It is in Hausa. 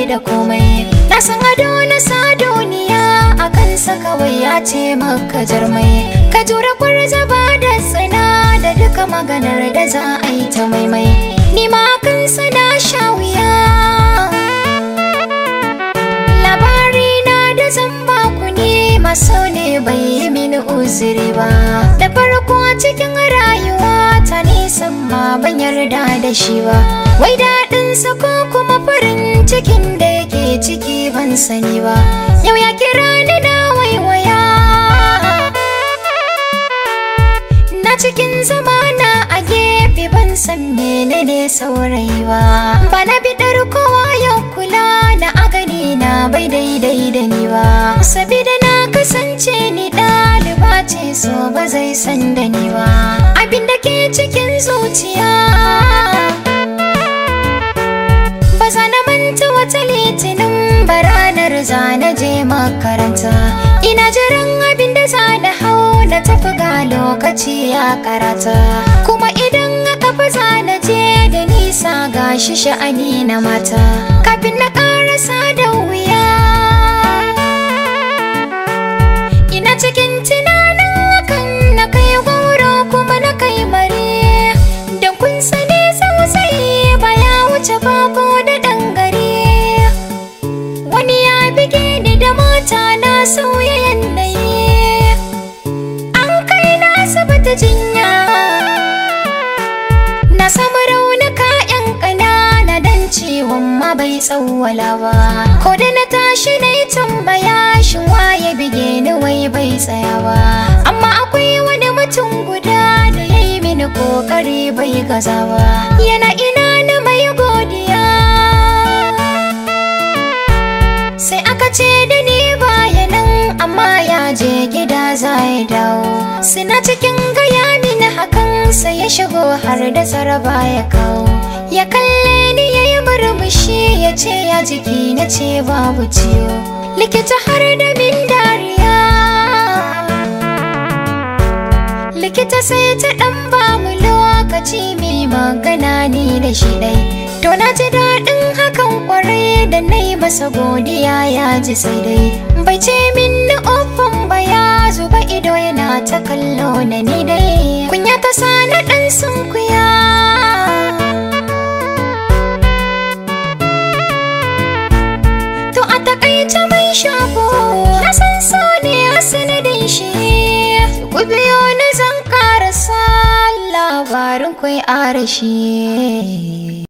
da komai. Na san ado na sa duniya a kansa kawai ya ce maka jarmai. Ka jura kwarza ba da tsina da duka maganar da za a yi ta maimai. Ni ma kansa na sha wuya. Labari na da zan baku ne maso ne bai yi mini uzuri ba. Da farko cikin rayuwa ta nisan ma ban yarda da shi ba. Wai daɗinsa ko kuma farin cikin da yake ciki ban sani ba. Yau ya kira ni na waiwaya, na cikin zamana a gefe ban san menene saurayi ba. Ba na biɗar kowa yau kula na agani na bai daidai da ni ba. Sabida na kasance ni ɗaliba ce so ba zai san da ni ba. Abin da ke cikin zuciya ba za na manta wata litinin ba ranar za na je makaranta. Ina jiran abin da za na hau na tafi ga lokaci ya karata. Kuma idan aka fi za na je da nisa gashi sha'ani na mata. Kafin na karasa da wuya ina cikin tunanin hakan na kai gwauro kuma na kai mare. Don kun sani sosai ba ya wuce bako da ɗan gari. Wani ya bige ni da mota na sauya yanayi, an kai na asibiti jinya. Na samu raunuka 'yan ƙanana dan ciwon ma bai tsawwala ba. Ko da na tashi na yi tambaya shin waye bige ni wai bai tsaya ba. Amma akwai wani mutum guda da ya yi mini kokari bai gaza ba. Yana ina na mai godiya. Sai aka ce da ni baya nan amma ya je gida za ya dawo. Suna cikin gaya mini hakan sai ya shigo har da saraba ya kawo. Ya kalle ni ya yi murmushi ya ce ya jiki na ce babu ciwo. Likita har da min dariya. Likita sai ta ɗan ba mu lokaci mai magana ni da shi ɗai. To na ji daɗin hakan ƙwarai da na yi masa godiya ya ji sai dai. Bai ce min na ofan ba ya zuba ido yana ta kallo na ni dai. Kunya ta sa na ɗan sunkuya. To a takaice mai shago na san so ne a sanadin shi. Ku biyo ni zan ƙarasa labarin kwai arashi.